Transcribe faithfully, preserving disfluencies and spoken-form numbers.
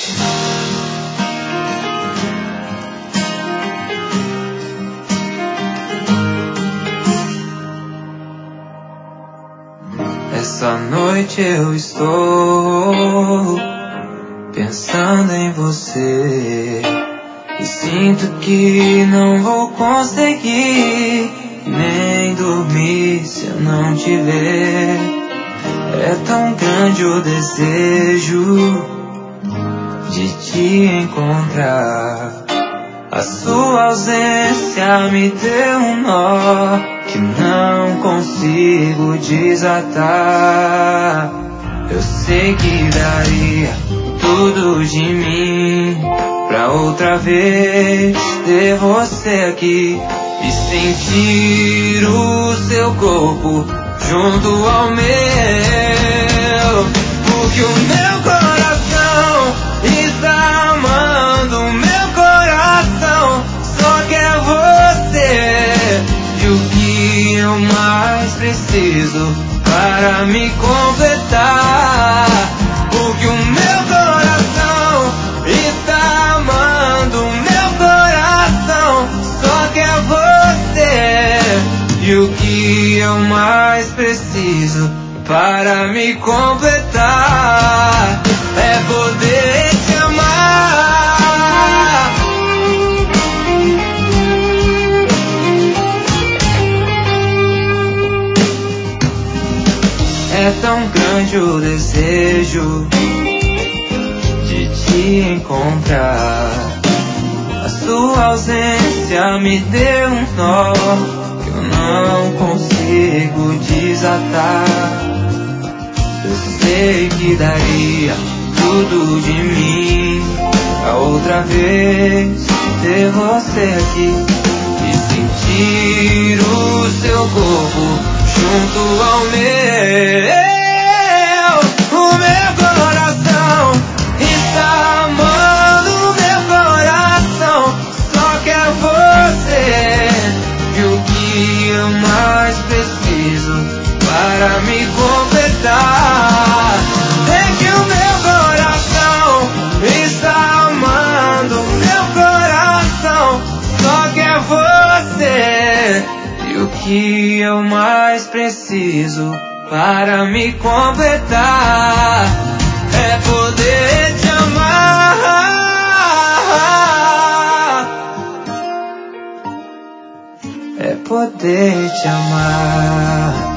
Essa noite eu estou pensando em você e sinto que não vou conseguir nem dormir se eu não te ver. É tão grande o desejo de te encontrar. A sua ausência me deu um nó que não consigo desatar. Eu sei que daria tudo de mim pra outra vez ter você aqui e sentir o seu corpo junto ao meu. Porque o meu coração está amando, o meu coração só quer você. E o que eu mais preciso para me completar? Porque o meu coração está amando, o meu coração só quer você. E o que eu mais preciso para me completar é poder te amar. É tão grande o desejo de te encontrar. A sua ausência me deu um nó que eu não consigo desatar. Eu sei que daria tudo de mim pra outra vez ter você aqui e sentir o seu corpo junto ao meu. O meu coração está amando, o meu coração só quer você. E o que eu mais preciso para me completar é que o meu coração está amando, o meu coração só quer você. E o que eu mais preciso para me completar é poder te amar. É poder te amar.